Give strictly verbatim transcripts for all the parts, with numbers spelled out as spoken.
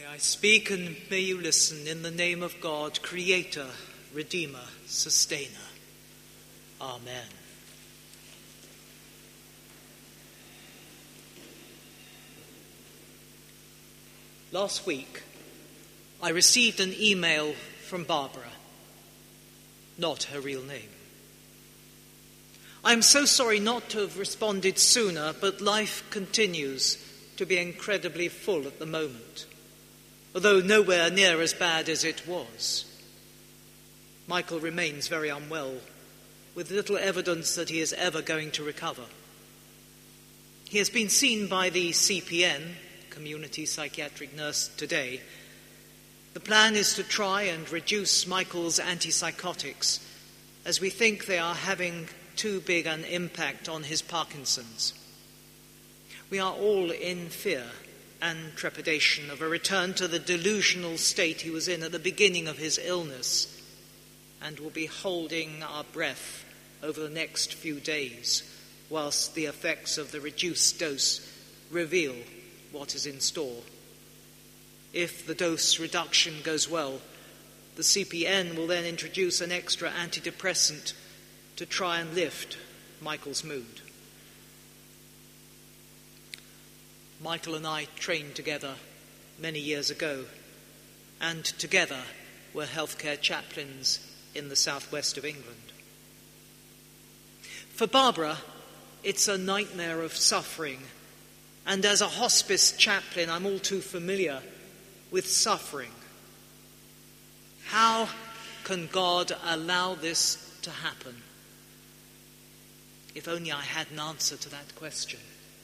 May I speak and may you listen in the name of God, Creator, Redeemer, Sustainer. Amen. Last week, I received an email from Barbara, not her real name. I'm so sorry not to have responded sooner, but life continues to be incredibly full at the moment, although nowhere near as bad as it was. Michael remains very unwell, with little evidence that he is ever going to recover. He has been seen by the C P N, Community Psychiatric Nurse, today. The plan is to try and reduce Michael's antipsychotics, as we think they are having too big an impact on his Parkinson's. We are all in fear and trepidation of a return to the delusional state he was in at the beginning of his illness, and will be holding our breath over the next few days whilst the effects of the reduced dose reveal what is in store. If the dose reduction goes well, the C P N will then introduce an extra antidepressant to try and lift Michael's mood. Michael and I trained together many years ago, and together were healthcare chaplains in the southwest of England. For Barbara, it's a nightmare of suffering, and as a hospice chaplain, I'm all too familiar with suffering. How can God allow this to happen? If only I had an answer to that question.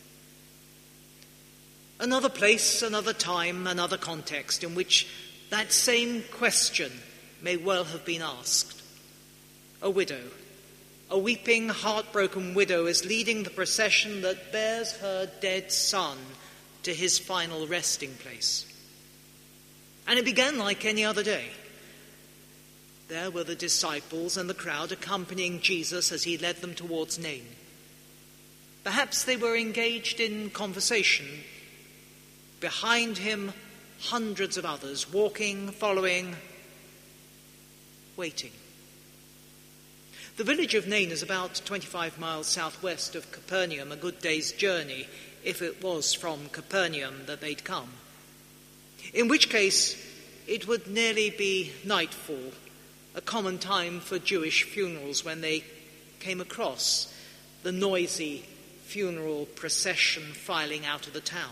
Another place, another time, another context in which that same question may well have been asked. A widow, a weeping, heartbroken widow, is leading the procession that bears her dead son to his final resting place. And it began like any other day. There were the disciples and the crowd accompanying Jesus as he led them towards Nain. Perhaps they were engaged in conversation. Behind him, hundreds of others, walking, following, waiting. The village of Nain is about twenty-five miles southwest of Capernaum, a good day's journey, if it was from Capernaum that they'd come. In which case, it would nearly be nightfall, a common time for Jewish funerals, when they came across the noisy funeral procession filing out of the town.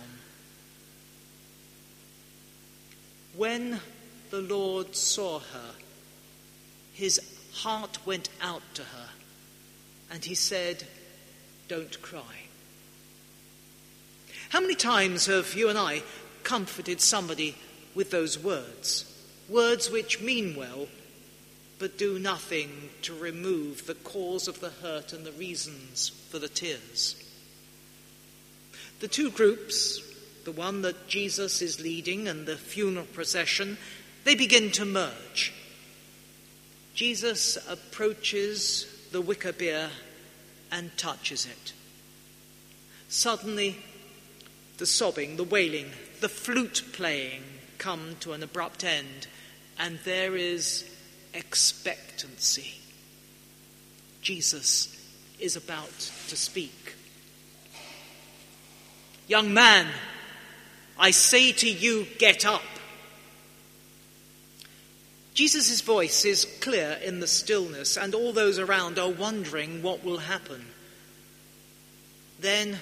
When the Lord saw her, his heart went out to her, and he said, "Don't cry." How many times have you and I comforted somebody with those words? Words which mean well, but do nothing to remove the cause of the hurt and the reasons for the tears. The two groups, the one that Jesus is leading and the funeral procession, they begin to merge. Jesus approaches the wicker bier and touches it. Suddenly, the sobbing, the wailing, the flute playing come to an abrupt end, and there is expectancy. Jesus is about to speak. "Young man, I say to you, get up." Jesus' voice is clear in the stillness, and all those around are wondering what will happen. Then,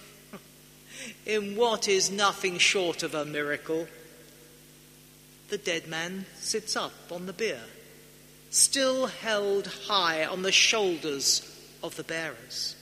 in what is nothing short of a miracle, the dead man sits up on the bier, still held high on the shoulders of the bearers.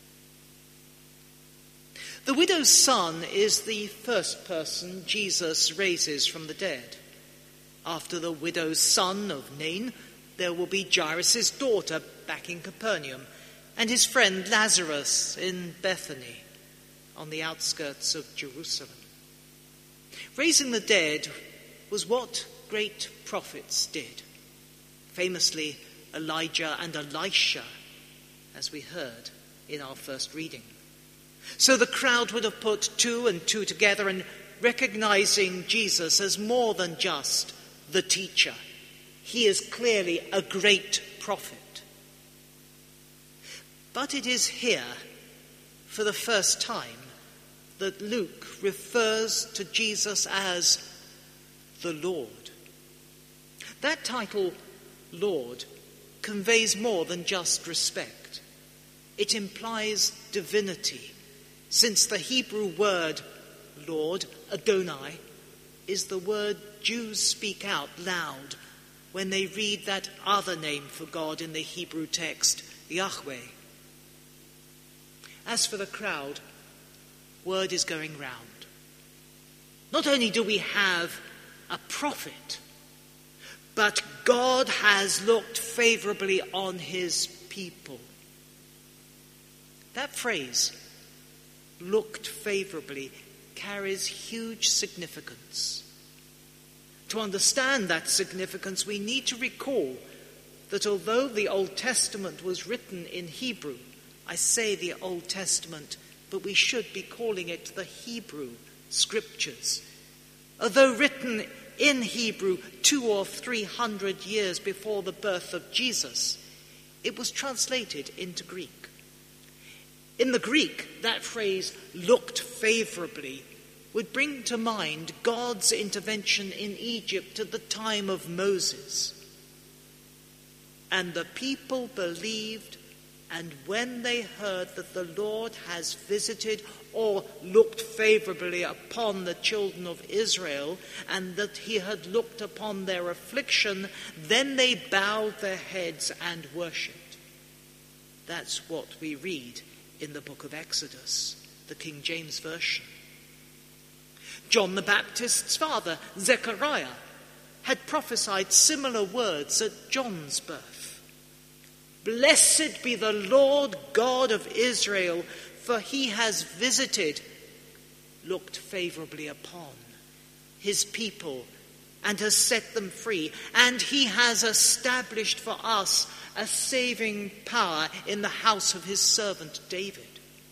The widow's son is the first person Jesus raises from the dead. After the widow's son of Nain, there will be Jairus' daughter back in Capernaum, and his friend Lazarus in Bethany, on the outskirts of Jerusalem. Raising the dead was what great prophets did. Famously, Elijah and Elisha, as we heard in our first reading. So the crowd would have put two and two together and recognizing Jesus as more than just the teacher. He is clearly a great prophet. But it is here, for the first time, that Luke refers to Jesus as the Lord. That title, Lord, conveys more than just respect. It implies divinity, since the Hebrew word Lord, Adonai, is the word Jews speak out loud when they read that other name for God in the Hebrew text, Yahweh. As for the crowd, word is going round. Not only do we have a prophet, but God has looked favorably on his people. That phrase, looked favorably, carries huge significance. To understand that significance, we need to recall that although the Old Testament was written in Hebrew, I say the Old Testament, but we should be calling it the Hebrew Scriptures. Although written in Hebrew two or three hundred years before the birth of Jesus, it was translated into Greek. In the Greek, that phrase, looked favorably, would bring to mind God's intervention in Egypt at the time of Moses. And the people believed, and when they heard that the Lord has visited or looked favorably upon the children of Israel, and that he had looked upon their affliction, then they bowed their heads and worshipped. That's what we read in the book of Exodus, the King James Version. John the Baptist's father, Zechariah, had prophesied similar words at John's birth. Blessed be the Lord God of Israel, for he has visited, looked favorably upon his people and has set them free, and he has established for us a saving power in the house of his servant David.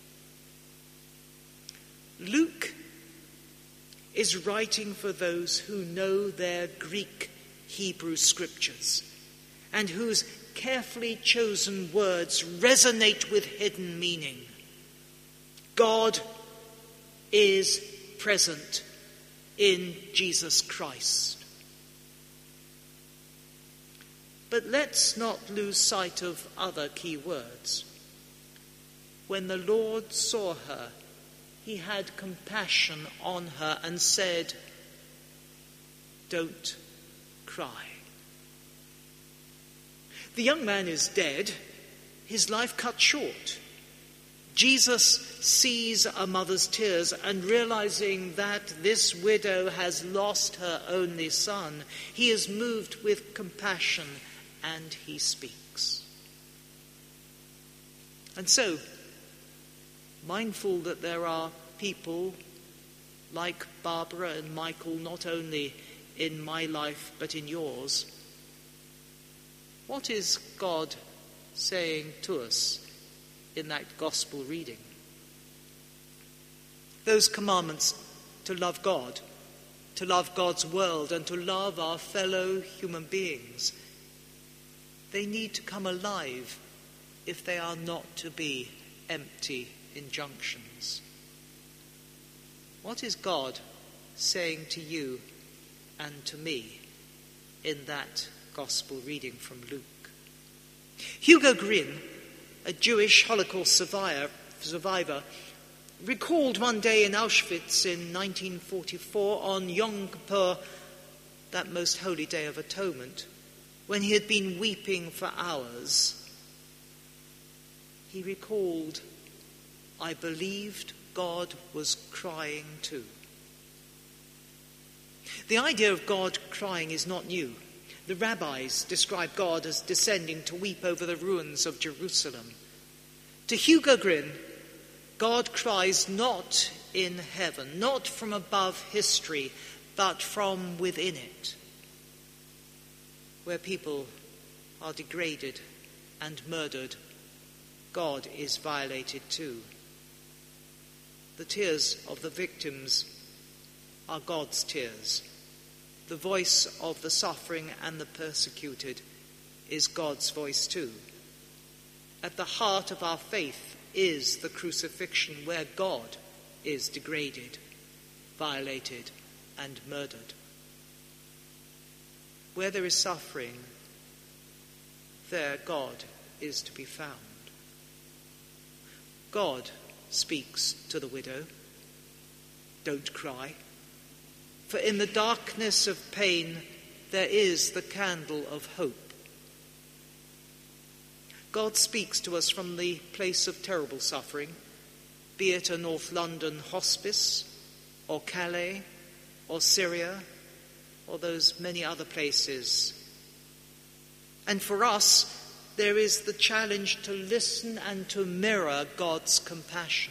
Luke is writing for those who know their Greek Hebrew scriptures and whose carefully chosen words resonate with hidden meaning. God is present in Jesus Christ. But let's not lose sight of other key words. When the Lord saw her, he had compassion on her and said, "Don't cry." The young man is dead, his life cut short. Jesus sees a mother's tears, and realizing that this widow has lost her only son, he is moved with compassion and he speaks. And so, mindful that there are people like Barbara and Michael, not only in my life but in yours, what is God saying to us in that gospel reading? Those commandments to love God, to love God's world, and to love our fellow human beings, they need to come alive if they are not to be empty injunctions. What is God saying to you and to me in that gospel reading from Luke? Hugo Gryn, a Jewish Holocaust survivor, survivor, recalled one day in Auschwitz in nineteen forty-four on Yom Kippur, that most holy day of atonement, when he had been weeping for hours. He recalled, "I believed God was crying too." The idea of God crying is not new. The rabbis describe God as descending to weep over the ruins of Jerusalem. To Hugo Gryn, God cries not in heaven, not from above history, but from within it, where people are degraded and murdered. God is violated too. The tears of the victims are God's tears. The voice of the suffering and the persecuted is God's voice too. At the heart of our faith is the crucifixion, where God is degraded, violated, and murdered. Where there is suffering, there God is to be found. God speaks to the widow, "Don't cry, for in the darkness of pain there is the candle of hope." God speaks to us from the place of terrible suffering, be it a North London hospice, or Calais, or Syria, or those many other places. And for us, there is the challenge to listen and to mirror God's compassion.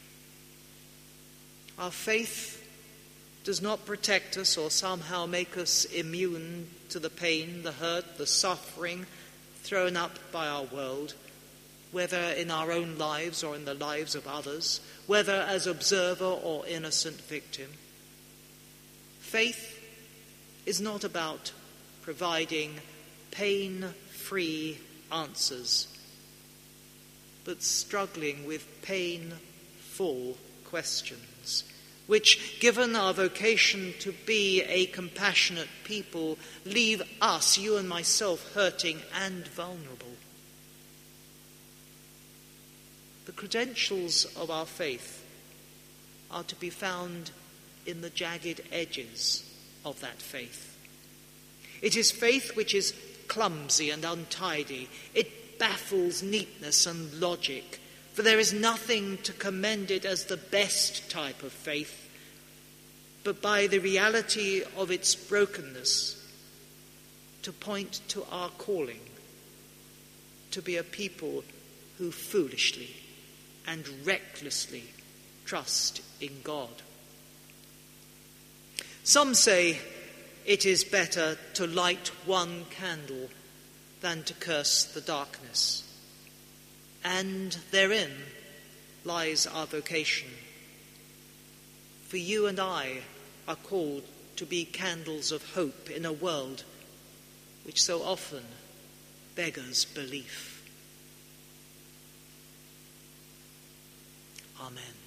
Our faith does not protect us or somehow make us immune to the pain, the hurt, the suffering thrown up by our world, whether in our own lives or in the lives of others, whether as observer or innocent victim. Faith is not about providing pain-free answers, but struggling with painful questions, which, given our vocation to be a compassionate people, leave us, you and myself, hurting and vulnerable. The credentials of our faith are to be found in the jagged edges of that faith. It is faith which is clumsy and untidy. It baffles neatness and logic, for there is nothing to commend it as the best type of faith, but by the reality of its brokenness, to point to our calling, to be a people who foolishly and recklessly trust in God. Some say it is better to light one candle than to curse the darkness. And therein lies our vocation. For you and I are called to be candles of hope in a world which so often beggars belief. Amen.